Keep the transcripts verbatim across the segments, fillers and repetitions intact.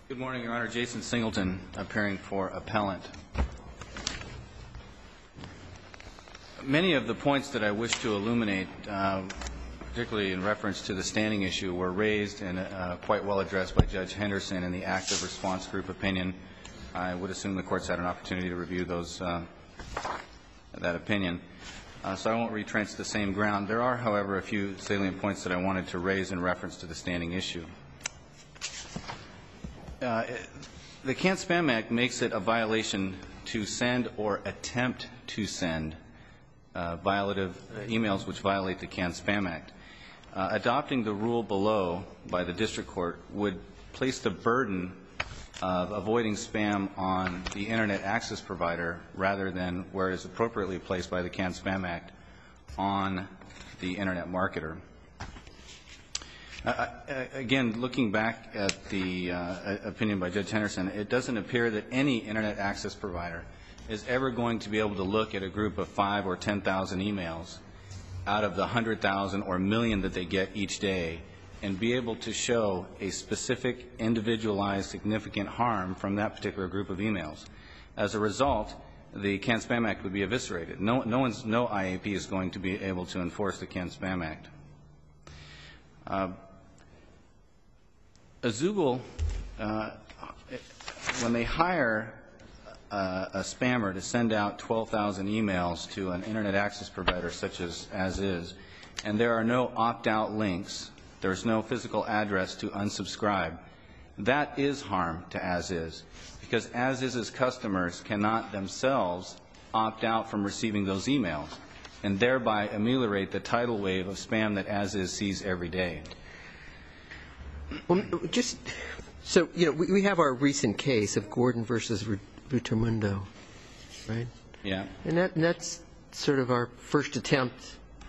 Good morning, Your Honor. Jason Singleton, appearing for appellant. Many of the points that I wish to illuminate, uh, particularly in reference to the standing issue, were raised and uh, quite well addressed by Judge Henderson in the active response group opinion. I would assume the Court's had an opportunity to review those, uh, that opinion. Uh, so I won't retrench the same ground. There are, however, a few salient points that I wanted to raise in reference to the standing issue. Uh, the Can't Spam Act makes it a violation to send or attempt to send uh, violative emails which violate the Can't Spam Act. Uh, adopting the rule below by the district court would place the burden of avoiding spam on the Internet access provider rather than where it is appropriately placed by the Can't Spam Act on the Internet marketer. Uh, again, looking back at the uh, opinion by Judge Henderson, it doesn't appear that any Internet access provider is ever going to be able to look at a group of five or ten thousand emails out of the hundred thousand or million that they get each day and be able to show a specific, individualized, significant harm from that particular group of emails. As a result, the Can't Spam Act would be eviscerated. No, no, one's, no I A P is going to be able to enforce the Can't Spam Act. Uh, Azoogle, uh, when they hire uh, a spammer to send out twelve thousand emails to an Internet access provider such as As Is, and there are no opt-out links, there's no physical address to unsubscribe, that is harm to As Is, because As Is's customers cannot themselves opt out from receiving those emails and thereby ameliorate the tidal wave of spam that As Is sees every day. Well, just so you know, we, we have our recent case of Gordon versus Rutermundo, right? Yeah. And that and that's sort of our first attempt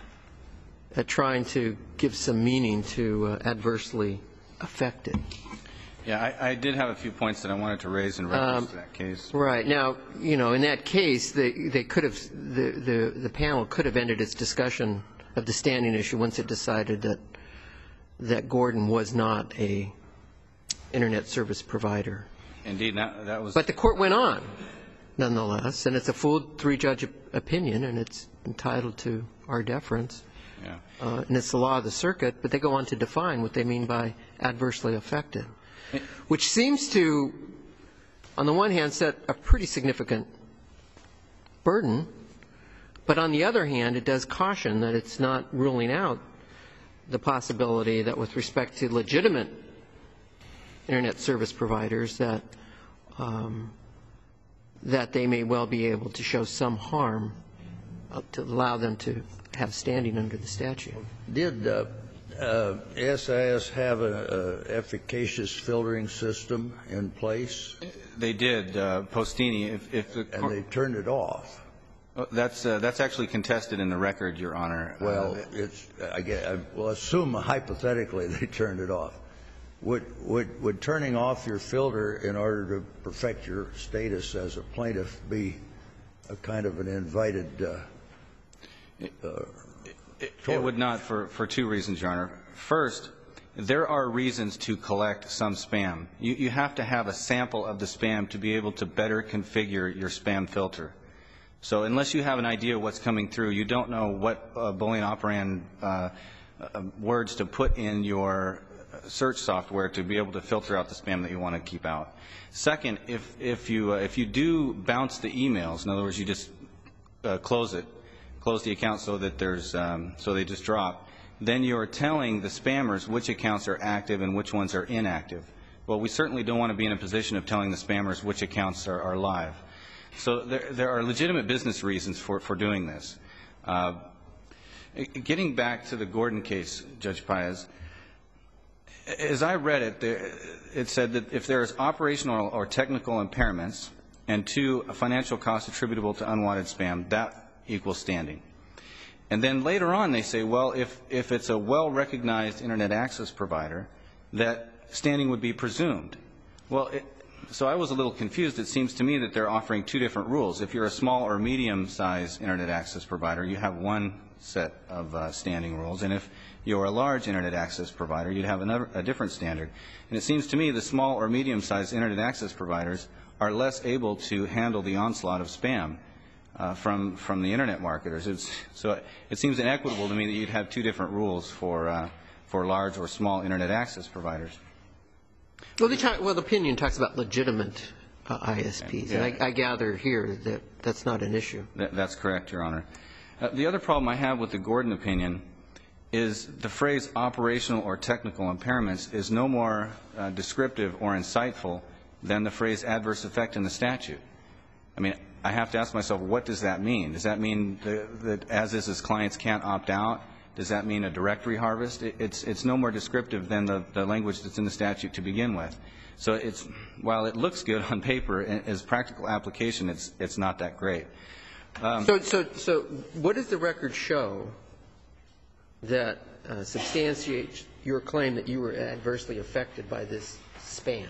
at trying to give some meaning to uh, adversely affected. Yeah, I, I did have a few points that I wanted to raise in reference um, to that case. Right now, you know, in that case, they they could have the the the panel could have ended its discussion of the standing issue once it decided that. that Gordon was not a Internet service provider. Indeed, that, that was. But the court went on, nonetheless, and it's a full three-judge opinion, and it's entitled to our deference. Yeah. Uh, and it's the law of the circuit, but they go on to define what they mean by adversely affected, it, which seems to, on the one hand, set a pretty significant burden, but on the other hand, it does caution that it's not ruling out the possibility that with respect to legitimate Internet service providers that um, that they may well be able to show some harm uh, to allow them to have standing under the statute. Did uh, uh, S I S have an efficacious filtering system in place? They did, uh, Postini. If, if the and they turned it off. That's uh, that's actually contested in the record, Your Honor. Well, uh, it's I guess I will assume hypothetically they turned it off. Would would would turning off your filter in order to perfect your status as a plaintiff be a kind of an invited? Uh, it, uh, it, it would not for for two reasons, Your Honor. First, there are reasons to collect some spam. You you have to have a sample of the spam to be able to better configure your spam filter. So unless you have an idea of what's coming through, you don't know what uh, Boolean operand uh, uh, words to put in your search software to be able to filter out the spam that you want to keep out. Second, if, if, you, uh, if you do bounce the emails, in other words, you just uh, close it, close the account so that there's, um, so they just drop, then you're telling the spammers which accounts are active and which ones are inactive. Well, we certainly don't want to be in a position of telling the spammers which accounts are, are live. So there, there are legitimate business reasons for, for doing this. Uh, getting back to the Gordon case, Judge Paez, as I read it, there, it said that if there is operational or technical impairments and two, a financial cost attributable to unwanted spam, that equals standing. And then later on they say, well, if, if it's a well-recognized Internet access provider, that standing would be presumed. Well, it, so I was a little confused. It seems to me that they're offering two different rules. If you're a small or medium-sized Internet access provider, you have one set of uh, standing rules. And if you're a large Internet access provider, you'd have another, a different standard. And it seems to me the small or medium-sized Internet access providers are less able to handle the onslaught of spam uh, from, from the Internet marketers. It's, so it, it seems inequitable to me that you'd have two different rules for, uh, for large or small Internet access providers. Well, the, talk, well, the opinion talks about legitimate uh, I S Ps, yeah. and I, I gather here that that's not an issue. That, that's correct, Your Honor. Uh, the other problem I have with the Gordon opinion is the phrase operational or technical impairments is no more uh, descriptive or insightful than the phrase adverse effect in the statute. I mean, I have to ask myself, what does that mean? Does that mean the, that as is, his clients can't opt out? Does that mean a directory harvest? It, it's, it's no more descriptive than the, the language that's in the statute to begin with. So it's, while it looks good on paper, as practical application, it's, it's not that great. Um, so, so, so what does the record show that uh, substantiates your claim that you were adversely affected by this spam?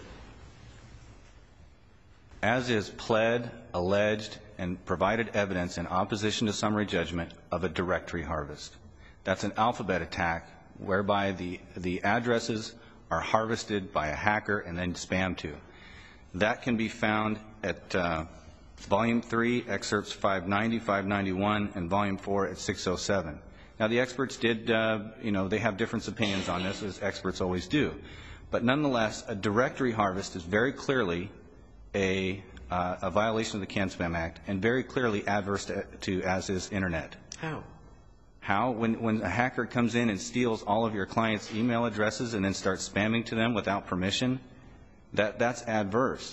As is pled, alleged, and provided evidence in opposition to summary judgment of a directory harvest. That's an alphabet attack whereby the, the addresses are harvested by a hacker and then spammed to. That can be found at uh, Volume three, Excerpts five ninety, five ninety-one, and Volume four at six oh seven. Now, the experts did, uh, you know, they have different opinions on this, as experts always do. But nonetheless, a directory harvest is very clearly a, uh, a violation of the CAN-SPAM Act and very clearly adverse to, to as-is Internet. How? How? When, when a hacker comes in and steals all of your clients' email addresses and then starts spamming to them without permission, that, that's adverse.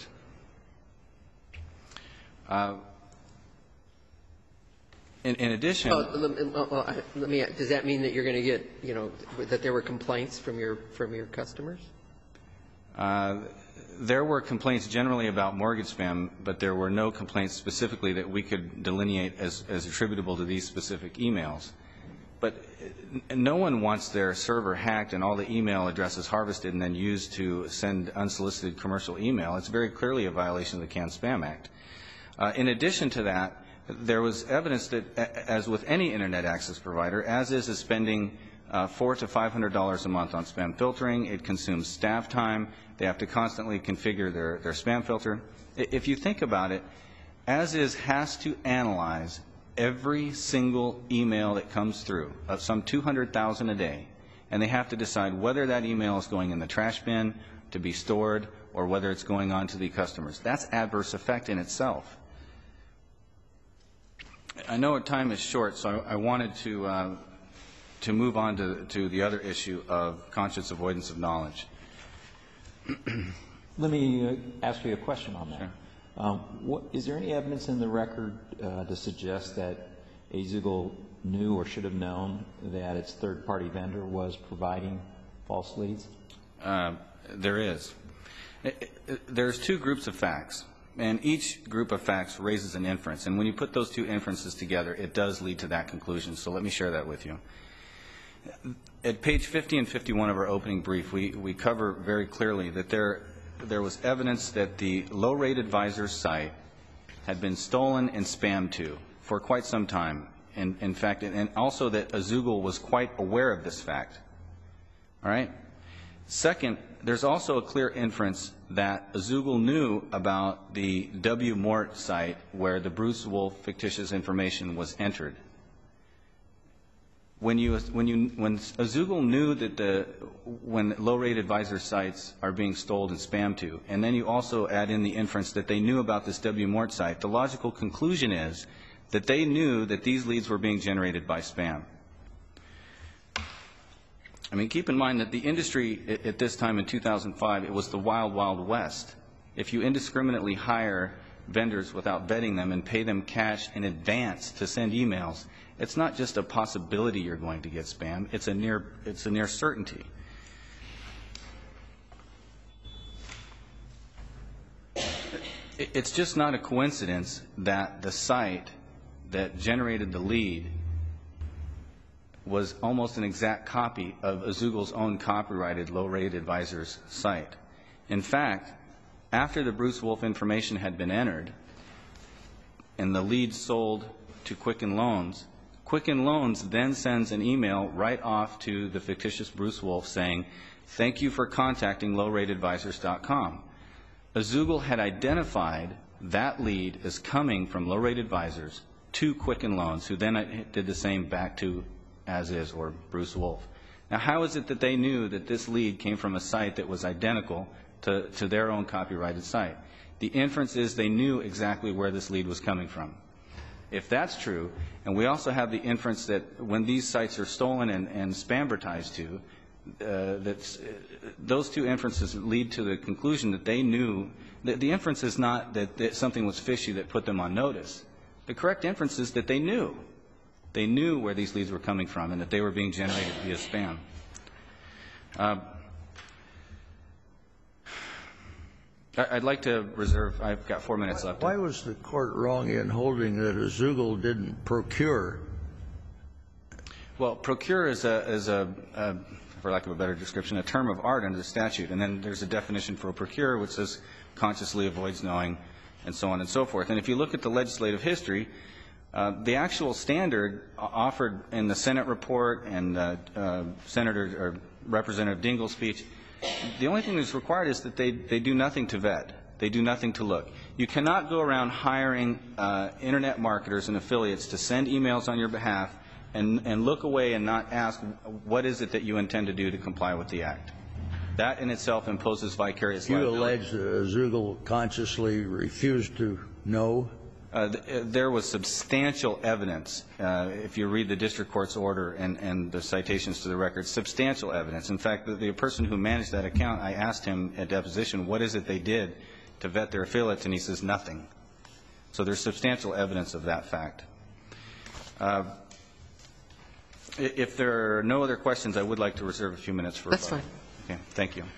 Uh, in, in addition, oh, let, well, let me. Does that mean that you're going to get, you know, that there were complaints from your from your customers? Uh, there were complaints generally about mortgage spam, but there were no complaints specifically that we could delineate as, as attributable to these specific emails. But no one wants their server hacked and all the email addresses harvested and then used to send unsolicited commercial email. It's very clearly a violation of the CAN-SPAM Act. Uh, in addition to that, there was evidence that, as with any Internet access provider, as is is spending uh, four to five hundred dollars a month on spam filtering. It consumes staff time. They have to constantly configure their, their spam filter. If you think about it, as is has to analyze every single email that comes through, of some two hundred thousand a day, and they have to decide whether that email is going in the trash bin to be stored or whether it's going on to the customers. That's adverse effect in itself. I know our time is short, so I, I wanted to uh, to move on to, to the other issue of conscious avoidance of knowledge. Let me uh, ask you a question on that. Sure. Um, what, is there any evidence in the record uh, to suggest that Azoogle knew or should have known that its third-party vendor was providing false leads? Uh, there is. It, it, there's two groups of facts, and each group of facts raises an inference. And when you put those two inferences together, it does lead to that conclusion. So let me share that with you. At page fifty and fifty-one of our opening brief, we, we cover very clearly that there, there was evidence that the Low-Rate Advisors site had been stolen and spammed to for quite some time. In, in fact, and also that Azoogle was quite aware of this fact. All right? Second, there's also a clear inference that Azoogle knew about the W Mort site where the Bruce Wolf fictitious information was entered. When you when you when Azoogle knew that the when low-rate advisor sites are being stolen and spammed to, and then you also add in the inference that they knew about this W Mort site, the logical conclusion is that they knew that these leads were being generated by spam. I mean, keep in mind that the industry at this time in two thousand five, it was the wild, wild west. If you indiscriminately hire vendors without vetting them and pay them cash in advance to send emails, it's not just a possibility you're going to get spam. It's a near, it's a near certainty. It's just not a coincidence that the site that generated the lead was almost an exact copy of Azoogle's own copyrighted low-rate advisors site. In fact, After the Bruce Wolf information had been entered and the lead sold to Quicken Loans, Quicken Loans then sends an email right off to the fictitious Bruce Wolf saying, thank you for contacting low rate advisors dot com. Azugle had identified that lead as coming from Low Rate Advisors to Quicken Loans, who then did the same back to As Is or Bruce Wolf. Now, how is it that they knew that this lead came from a site that was identical to, to their own copyrighted site? The inference is they knew exactly where this lead was coming from. If that's true, and we also have the inference that when these sites are stolen and, and spamvertised to, uh, that's, uh, those two inferences lead to the conclusion that they knew. That the inference is not that, that something was fishy that put them on notice. The correct inference is that they knew. They knew where these leads were coming from and that they were being generated via spam. Uh, I'd like to reserve, I've got four minutes left. Why was the court wrong in holding that Azugle didn't procure? Well, procure is a, is a, a, for lack of a better description, a term of art under the statute. And then there's a definition for a procure which says consciously avoids knowing, and so on and so forth. And if you look at the legislative history, uh, the actual standard offered in the Senate report and uh, uh, Senator or Representative Dingell's speech, the only thing that's required is that they, they do nothing to vet. They do nothing to look. You cannot go around hiring uh, Internet marketers and affiliates to send emails on your behalf and, and look away and not ask what is it that you intend to do to comply with the Act. That in itself imposes vicarious liability. You allege that Azugle consciously refused to know? Uh, th there was substantial evidence, uh, if you read the district court's order and, and the citations to the record, substantial evidence. In fact, the, the person who managed that account, I asked him at deposition, what is it they did to vet their affiliates, and he says nothing. So there's substantial evidence of that fact. Uh, if there are no other questions, I would like to reserve a few minutes for That's rebuttal. fine. Okay, thank you.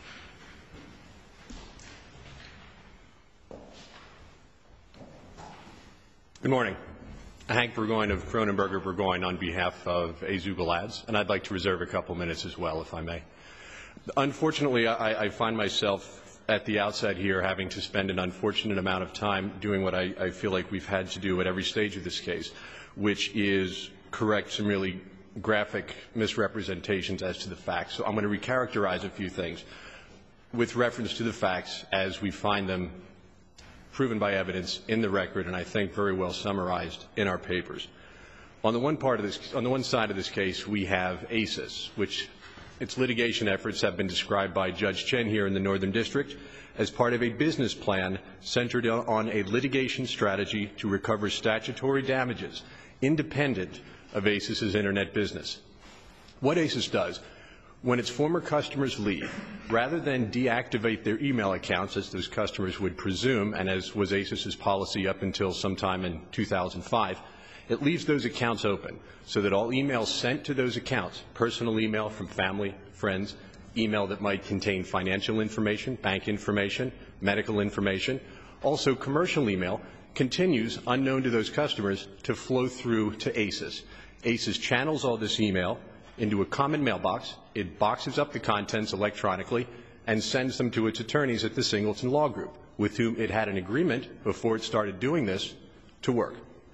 Good morning. Hank Burgoyne of Cronenberger Burgoyne on behalf of Azugle Ads, and I'd like to reserve a couple minutes as well, if I may. Unfortunately, I, I find myself at the outset here having to spend an unfortunate amount of time doing what I, I feel like we've had to do at every stage of this case, which is correct some really graphic misrepresentations as to the facts. So I'm going to recharacterize a few things with reference to the facts as we find them proven by evidence in the record, and I think very well summarized in our papers. On the one part of this, on the one side of this case, we have ASIS, which its litigation efforts have been described by Judge Chen here in the Northern District as part of a business plan centered on a litigation strategy to recover statutory damages independent of ASIS's Internet business. What ASIS does, when its former customers leave, rather than deactivate their email accounts, as those customers would presume, and as was ASIS's policy up until sometime in two thousand five, it leaves those accounts open so that all emails sent to those accounts, personal email from family, friends, email that might contain financial information, bank information, medical information, also commercial email, continues, unknown to those customers, to flow through to ASIS. ASIS channels all this email into a common mailbox. It boxes up the contents electronically and sends them to its attorneys at the Singleton Law Group, with whom it had an agreement before it started doing this to work.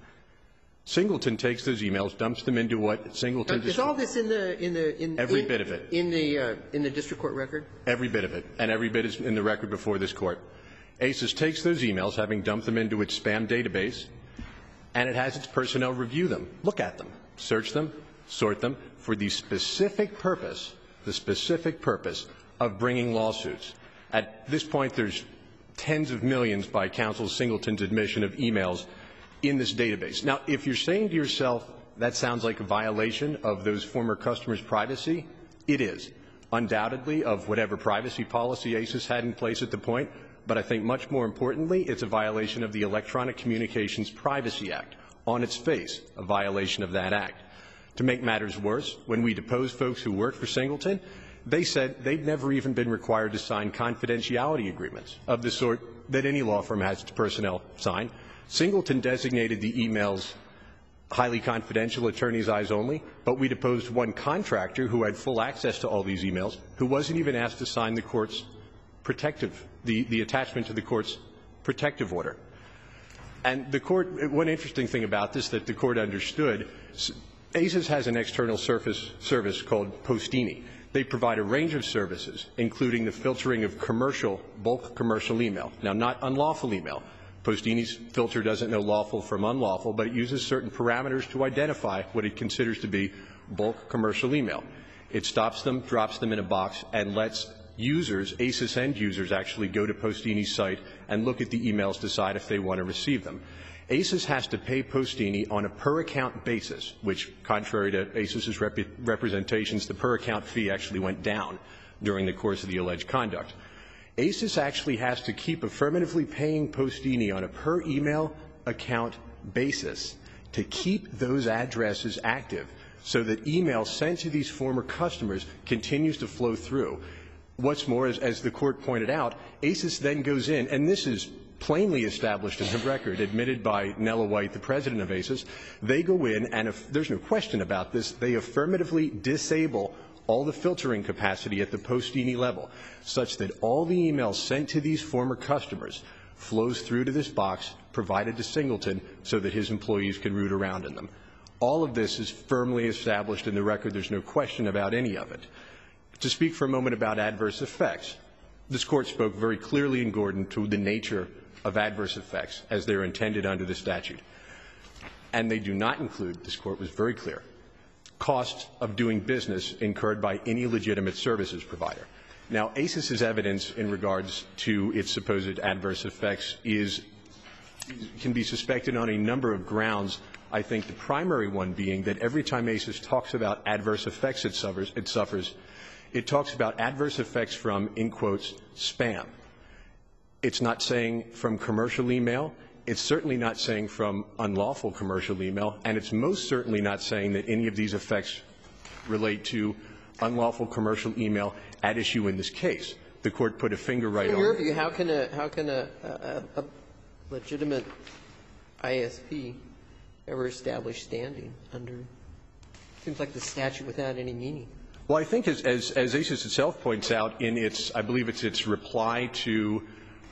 Singleton takes those emails, dumps them into what Singleton... Is all this in the... In the in, every in, bit of it. In the, uh, in the district court record? Every bit of it. And every bit is in the record before this court. ASIS takes those emails, having dumped them into its spam database, and it has its personnel review them, look at them, search them, sort them for the specific purpose, the specific purpose of bringing lawsuits. At this point, there's tens of millions, by counsel Singleton's admission, of emails in this database. Now, if you're saying to yourself, that sounds like a violation of those former customers' privacy, it is, undoubtedly, of whatever privacy policy ASIS had in place at the point. But I think much more importantly, it's a violation of the Electronic Communications Privacy Act, on its face, a violation of that act. To make matters worse, when we deposed folks who worked for Singleton, they said they'd never even been required to sign confidentiality agreements of the sort that any law firm has its personnel sign. Singleton designated the emails highly confidential, attorney's eyes only, but we deposed one contractor who had full access to all these emails, who wasn't even asked to sign the court's protective the, the attachment to the court's protective order. And the court, one interesting thing about this that the court understood, ACES has an external surface service called Postini. They provide a range of services, including the filtering of commercial, bulk commercial email. Now, not unlawful email. Postini's filter doesn't know lawful from unlawful, but it uses certain parameters to identify what it considers to be bulk commercial email. It stops them, drops them in a box, and lets users, ACES end users, actually go to Postini's site and look at the emails, decide if they want to receive them. ACES has to pay Postini on a per-account basis, which, contrary to ACES's rep representations, the per-account fee actually went down during the course of the alleged conduct. ACES actually has to keep affirmatively paying Postini on a per-email account basis to keep those addresses active so that email sent to these former customers continues to flow through. What's more, as, as the court pointed out, ACES then goes in, and this is plainly established in the record, admitted by Nella White, the president of ACES. They go in, and if there's no question about this, they affirmatively disable all the filtering capacity at the Postini level, such that all the emails sent to these former customers flows through to this box provided to Singleton so that his employees can root around in them. All of this is firmly established in the record. There's no question about any of it. To speak for a moment about adverse effects, this court spoke very clearly in Gordon to the nature of adverse effects as they're intended under the statute. And they do not include, this court was very clear, costs of doing business incurred by any legitimate services provider. Now, ACES's evidence in regards to its supposed adverse effects is, can be suspected on a number of grounds. I think the primary one being that every time ACES talks about adverse effects it suffers, it suffers, it talks about adverse effects from, in quotes, spam. It's not saying from commercial email. It's certainly not saying from unlawful commercial email. And it's most certainly not saying that any of these effects relate to unlawful commercial email at issue in this case. The court put a finger right on it. In your view, how can a, how can a, a, a legitimate I S P ever establish standing under, seems like the statute without any meaning? Well, I think as, as, as ACES itself points out in its, I believe it's its reply to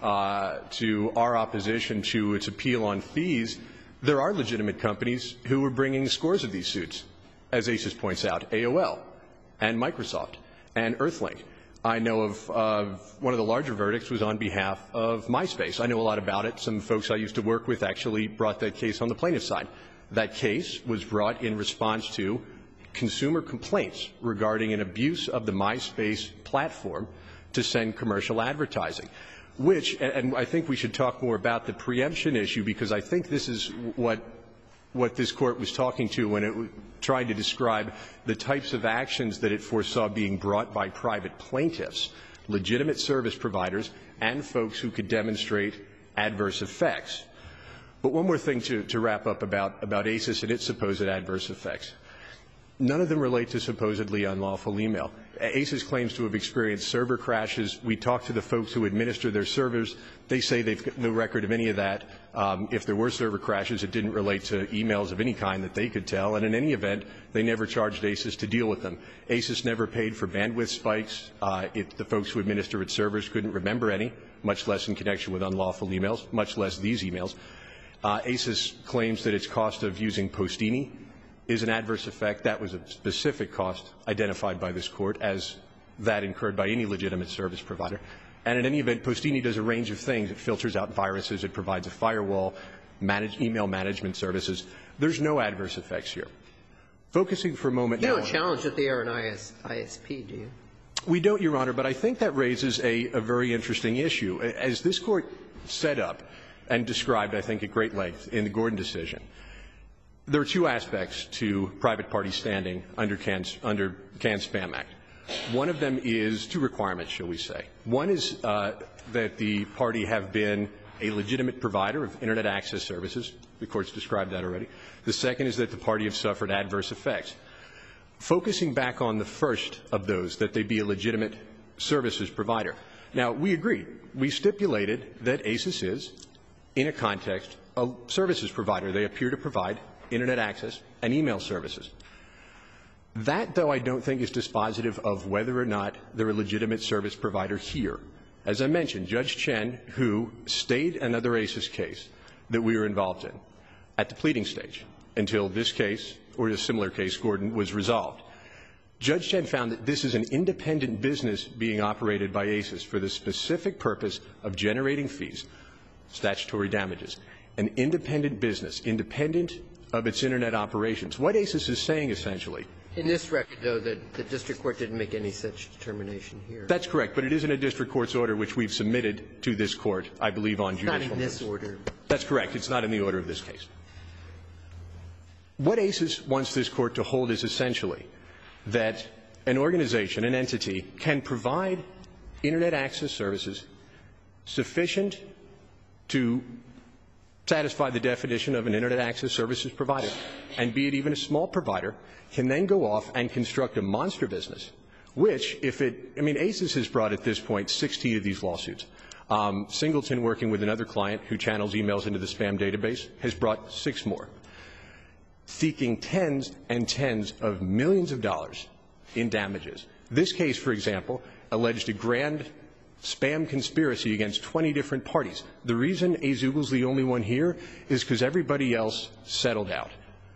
Uh, to our opposition to its appeal on fees, there are legitimate companies who are bringing scores of these suits, as ACES points out, A O L and Microsoft and Earthlink. I know of uh, one of the larger verdicts was on behalf of MySpace. I know a lot about it. Some folks I used to work with actually brought that case on the plaintiff's side. That case was brought in response to consumer complaints regarding an abuse of the MySpace platform to send commercial advertising. Which, and I think we should talk more about the preemption issue, because I think this is what what this court was talking to when it was trying to describe the types of actions that it foresaw being brought by private plaintiffs, legitimate service providers, and folks who could demonstrate adverse effects. But one more thing to, to wrap up about, about ACES and its supposed adverse effects. None of them relate to supposedly unlawful email. ACES claims to have experienced server crashes. We talked to the folks who administer their servers. They say they've got no record of any of that. Um, if there were server crashes, it didn't relate to emails of any kind that they could tell. And in any event, they never charged ACES to deal with them. ACES never paid for bandwidth spikes. Uh, it, the folks who administer its servers couldn't remember any, much less in connection with unlawful emails, much less these emails. Uh, ACES claims that its cost of using Postini is an adverse effect. That was a specific cost identified by this court as that incurred by any legitimate service provider. And in any event, Postini does a range of things. It filters out viruses. It provides a firewall, manage, email management services. There's no adverse effects here. Focusing for a moment now. You don't now, challenge that they are an I S P, do you? We don't, Your Honor, but I think that raises a, a very interesting issue. As this court set up and described, I think, at great length in the Gordon decision, there are two aspects to private party standing under CAN's, under CAN's Spam Act. One of them is two requirements, shall we say. One is uh, that the party have been a legitimate provider of Internet access services. The Court's described that already. The second is that the party have suffered adverse effects. Focusing back on the first of those, that they be a legitimate services provider. Now, we agreed. We stipulated that ACES is, in a context, a services provider. They appear to provide Internet access and email services. That, though, I don't think is dispositive of whether or not they're a legitimate service provider here. as I mentioned, Judge Chen, who stayed another ACES case that we were involved in at the pleading stage until this case, or a similar case, Gordon, was resolved. Judge Chen found that this is an independent business being operated by ACES for the specific purpose of generating fees, statutory damages. An independent business, independent of its Internet operations. What ACES is saying, essentially. In this record, though, that the district court didn't make any such determination here. That's correct, but it is in a district court's order which we've submitted to this court, I believe, on judicial. Not in this order. That's correct. It's not in the order of this case. What ACES wants this court to hold is essentially that an organization, an entity, can provide Internet access services sufficient to satisfy the definition of an Internet access services provider, and be it even a small provider, can then go off and construct a monster business, which, if it, I mean, ACES has brought at this point sixteen of these lawsuits. Um, Singleton, working with another client who channels emails into the spam database, has brought six more, seeking tens and tens of millions of dollars in damages. This case, for example, alleged a grand spam conspiracy against twenty different parties. The reason Azugel's the only one here is because everybody else settled out.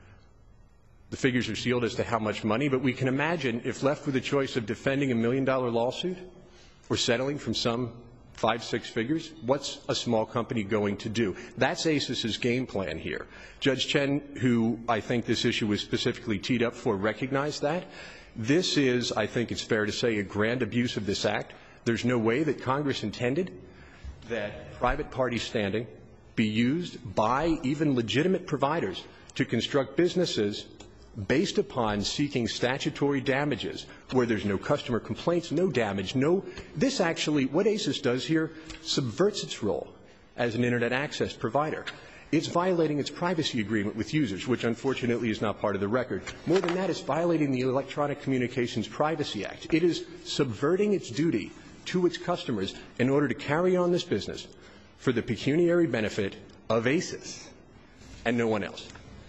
The figures are sealed as to how much money, but we can imagine if left with a choice of defending a million-dollar lawsuit or settling from some five, six figures, what's a small company going to do? That's ACES's game plan here. Judge Chen, who I think this issue was specifically teed up for, recognized that. This is, I think it's fair to say, a grand abuse of this act. There's no way that Congress intended that private party standing be used by even legitimate providers to construct businesses based upon seeking statutory damages where there's no customer complaints, no damage, no – this actually, what ACES does here subverts its role as an Internet access provider. It's violating its privacy agreement with users, which unfortunately is not part of the record. More than that, it's violating the Electronic Communications Privacy Act. It is subverting its duty to its customers in order to carry on this business for the pecuniary benefit of ACES and no one else.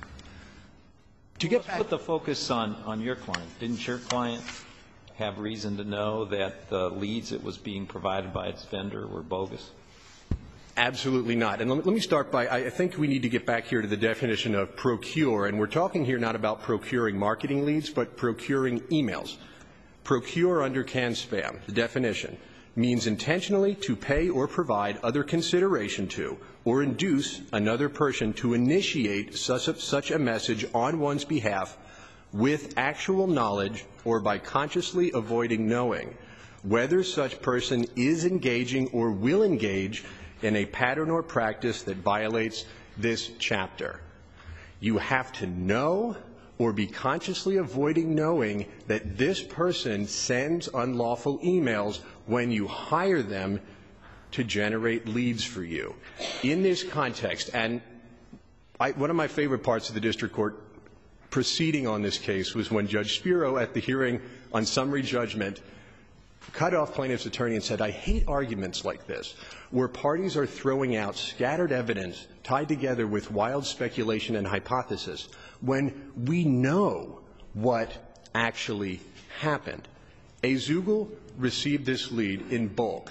To get Let's back, put the focus on, on your client. Didn't your client have reason to know that the leads that was being provided by its vendor were bogus? Absolutely not. And let me start by, I think we need to get back here to the definition of procure. And we're talking here not about procuring marketing leads, but procuring emails. Procure under CAN-SPAM, the definition, means intentionally to pay or provide other consideration to or induce another person to initiate such a, such a message on one's behalf with actual knowledge or by consciously avoiding knowing whether such person is engaging or will engage in a pattern or practice that violates this chapter. You have to know or be consciously avoiding knowing that this person sends unlawful emails when you hire them to generate leads for you. In this context, and I, one of my favorite parts of the district court proceeding on this case was when Judge Spiro at the hearing on summary judgment cut off plaintiff's attorney and said, I hate arguments like this, where parties are throwing out scattered evidence tied together with wild speculation and hypothesis when we know what actually happened. Azugle received this lead in bulk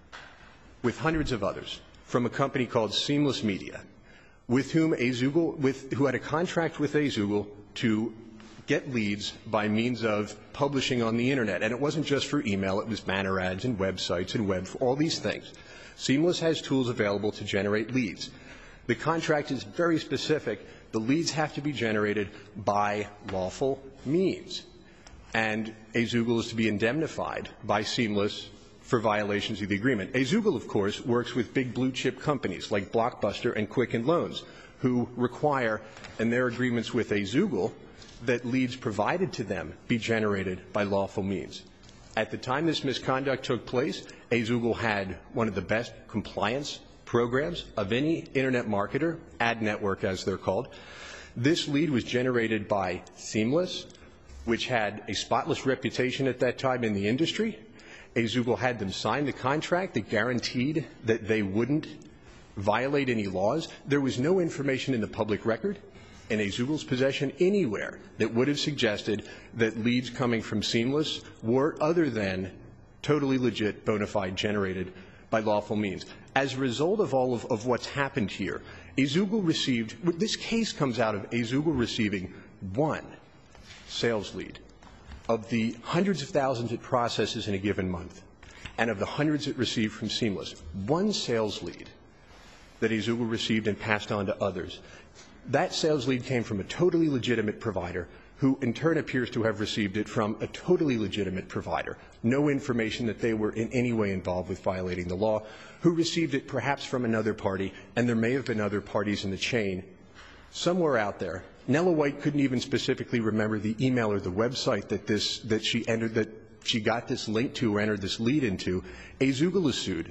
with hundreds of others from a company called Seamless Media, with whom Azugle, with, who had a contract with Azugle to get leads by means of publishing on the Internet. And it wasn't just for email, it was banner ads and websites and web, all these things. Seamless has tools available to generate leads. The contract is very specific. The leads have to be generated by lawful means. And Azugle is to be indemnified by Seamless for violations of the agreement. Azugle, of course, works with big blue chip companies like Blockbuster and Quicken Loans, who require, in their agreements with Azugle, that leads provided to them be generated by lawful means. At the time this misconduct took place, Azugle had one of the best compliance programs of any Internet marketer, ad network as they're called. This lead was generated by Seamless, which had a spotless reputation at that time in the industry. Azugle had them sign the contract that guaranteed that they wouldn't violate any laws. There was no information in the public record in Azugle's possession anywhere that would have suggested that leads coming from Seamless were other than totally legit, bona fide generated by lawful means. As a result of all of, of what's happened here, Azoogle received – this case comes out of Azoogle receiving one sales lead of the hundreds of thousands it processes in a given month, and of the hundreds it received from Seamless, one sales lead that Azoogle received and passed on to others. That sales lead came from a totally legitimate provider who in turn appears to have received it from a totally legitimate provider, no information that they were in any way involved with violating the law, who received it perhaps from another party, and there may have been other parties in the chain somewhere out there. Nella White couldn't even specifically remember the email or the website that this that she entered that she got this link to or entered this lead into. Azoogle is sued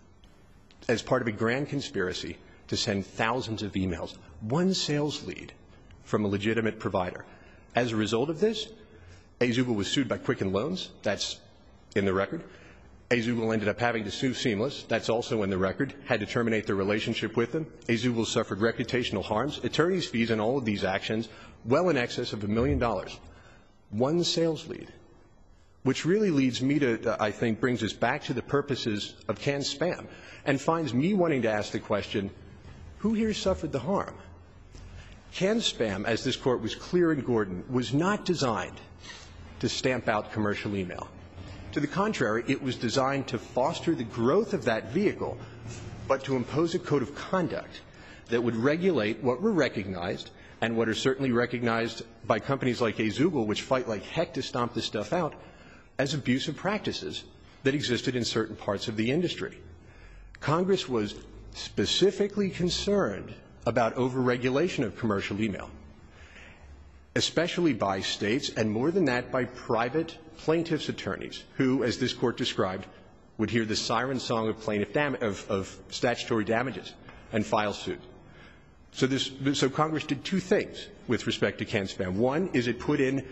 as part of a grand conspiracy to send thousands of emails, one sales lead from a legitimate provider. As a result of this, Azoogle was sued by Quicken Loans. That's in the record. Azoogle ended up having to sue Seamless. That's also in the record. Had to terminate their relationship with them. Azoogle suffered reputational harms, attorney's fees in all of these actions, well in excess of a million dollars. One sales lead, which really leads me to, uh, I think, brings us back to the purposes of canned spam and finds me wanting to ask the question, who here suffered the harm? Canned spam, as this Court was clear in Gordon, was not designed to stamp out commercial email. To the contrary, it was designed to foster the growth of that vehicle, but to impose a code of conduct that would regulate what were recognized and what are certainly recognized by companies like Azoogle, which fight like heck to stomp this stuff out, as abusive practices that existed in certain parts of the industry. Congress was specifically concerned about overregulation of commercial email, especially by states, and more than that, by private plaintiffs' attorneys, who, as this Court described, would hear the siren song of plaintiff dam- of, of statutory damages and file suit. So, this, so Congress did two things with respect to canned spam. One is it put in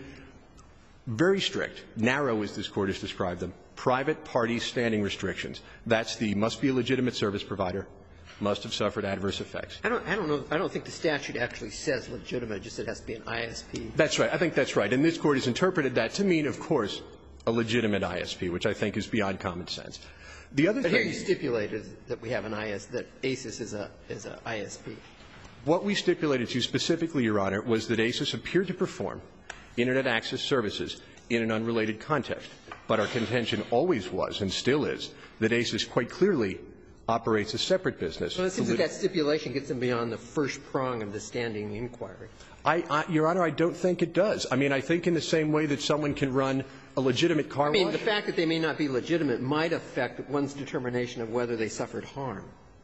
very strict, narrow as this Court has described them, private party standing restrictions. That's the must be a legitimate service provider, must have suffered adverse effects. I don't, I don't know. I don't think the statute actually says legitimate. It just it has to be an I S P. That's right. I think that's right. And this Court has interpreted that to mean, of course, a legitimate I S P, which I think is beyond common sense. The other but thing here you stipulated that we have an I S that ASIS is a is a I S P. What we stipulated to specifically, Your Honor, was that ASIS appeared to perform Internet access services in an unrelated context. But our contention always was, and still is, that ASIS quite clearly operates a separate business. Well, it seems that that stipulation gets them beyond the first prong of the standing inquiry. I, I, Your Honor, I don't think it does. I mean, I think in the same way that someone can run a legitimate car wash. I mean, the fact that they may not be legitimate might affect one's determination of whether they suffered harm.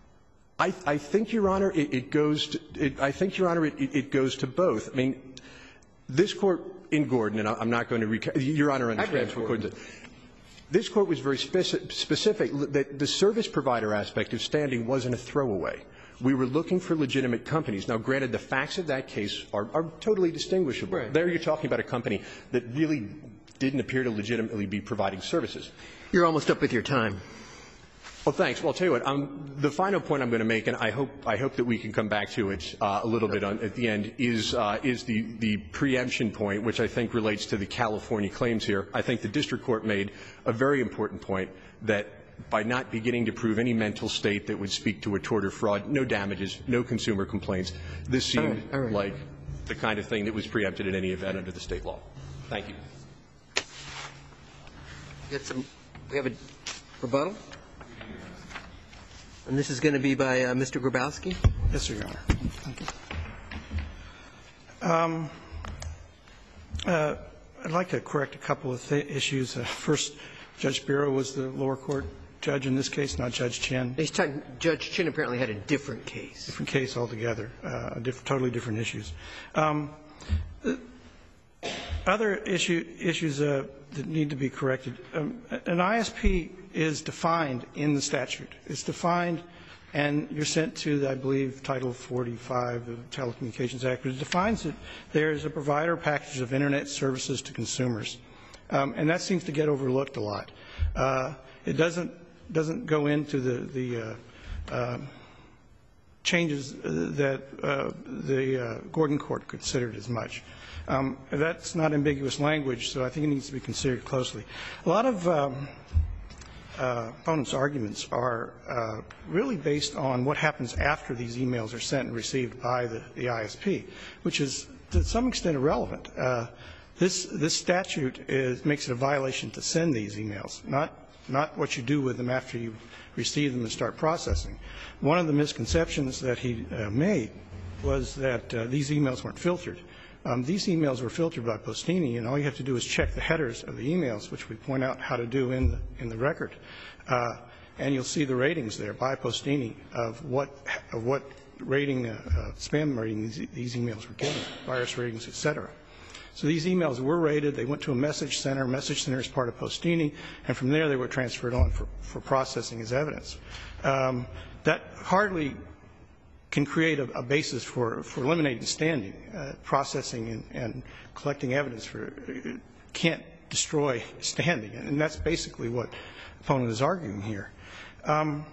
I, I think, Your Honor, it, it goes to, it, I think, Your Honor, it, it goes to both. I mean, this Court in Gordon, and I'm not going to recount, Your Honor understands what Gordon said. This Court was very speci- specific that the service provider aspect of standing wasn't a throwaway. We were looking for legitimate companies. Now, granted, the facts of that case are, are totally distinguishable. Right. There you're talking about a company that really didn't appear to legitimately be providing services. You're almost up with your time. Well, thanks. Well, I'll tell you what, um, the final point I'm going to make, and I hope, I hope that we can come back to it uh, a little bit on, at the end, is, uh, is the, the preemption point, which I think relates to the California claims here. I think the district court made a very important point that by not beginning to prove any mental state that would speak to a tort or fraud, no damages, no consumer complaints, this seemed all right, all right. like the kind of thing that was preempted in any event under the state law. Thank you. Get some, we have a rebuttal? And this is going to be by uh, Mister Grabowski? Yes, sir, Your Honor. Thank you. Um, uh, I'd like to correct a couple of th- issues. Uh, first, Judge Bureau was the lower court judge in this case, not Judge Chin. He's talking, Judge Chin apparently had a different case. Different case altogether, uh, diff- totally different issues. Um, other issue, issues uh, that need to be corrected. Um, an I S P is defined in the statute. It's defined, and you're sent to, I believe, Title forty-five of the Telecommunications Act, but it defines that there is a provider package of Internet services to consumers. Um, and that seems to get overlooked a lot. Uh, it doesn't, doesn't go into the, the uh, uh, changes that uh, the uh, Gordon Court considered as much. Um, that's not ambiguous language, so I think it needs to be considered closely. A lot of um, uh, opponent's arguments are uh, really based on what happens after these emails are sent and received by the, the I S P, which is to some extent irrelevant. Uh, this, this statute is, makes it a violation to send these emails, not, not what you do with them after you receive them and start processing. One of the misconceptions that he uh, made was that uh, these emails weren't filtered. Um, these emails were filtered by Postini, and all you have to do is check the headers of the emails, which we point out how to do in the, in the record, uh, and you'll see the ratings there by Postini of what, of what rating, uh, uh, spam rating these, these emails were getting, virus ratings, et cetera. So these emails were rated. They went to a message center. Message center is part of Postini, and from there they were transferred on for, for processing as evidence. Um, that hardly can create a, a basis for, for eliminating standing. Uh, processing and, and collecting evidence for uh, can't destroy standing, and that's basically what the opponent is arguing here. Um,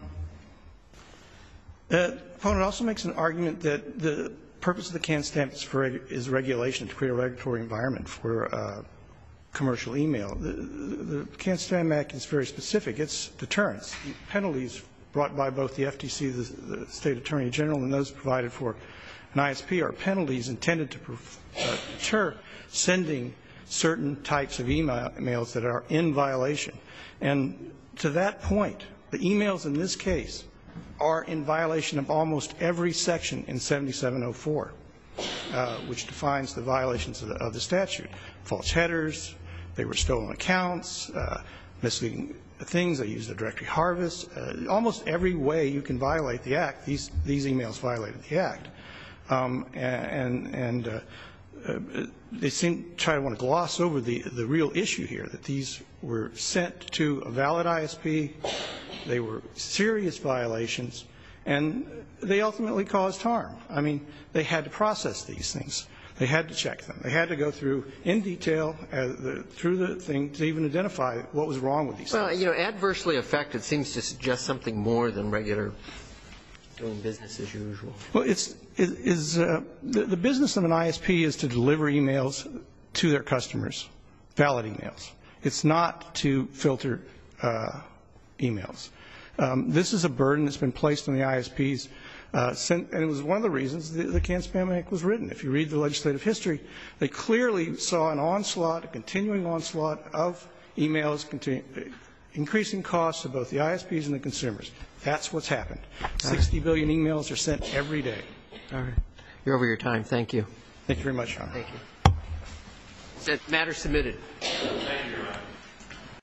the opponent also makes an argument that the purpose of the C A N stamp is, for, is regulation, to create a regulatory environment for uh, commercial email. The, the, the C A N Stamp Act is very specific. It's deterrence. Penalties brought by both the F T C, the, the State Attorney General, and those provided for an I S P are penalties intended to uh, deter sending certain types of emails that are in violation. And to that point, the emails in this case are in violation of almost every section in seventy-seven oh four, uh, which defines the violations of the, of the statute. False headers, they were stolen accounts, uh, misleading things, they used a directory harvest. Uh, almost every way you can violate the Act, these, these emails violated the Act. Um, and and uh, uh, they seem to try to want to gloss over the, the real issue here, that these were sent to a valid I S P, they were serious violations, and they ultimately caused harm. I mean, they had to process these things. They had to check them. They had to go through in detail uh, the, through the thing to even identify what was wrong with these well, things. Well, you know, adversely affected seems to suggest something more than regular doing business as usual. Well, it's it is uh, the, the business of an I S P is to deliver emails to their customers, valid emails. It's not to filter uh, emails. Um, this is a burden that's been placed on the I S Ps. Uh, sent, and it was one of the reasons the, the C A N Spam Act was written. If you read the legislative history, they clearly saw an onslaught, a continuing onslaught of emails, continu increasing costs to both the I S Ps and the consumers. That's what's happened. sixty billion emails are sent every day. All right. You're over your time. Thank you. Thank you very much, Your Honor. Thank you. Matter submitted. Thank you.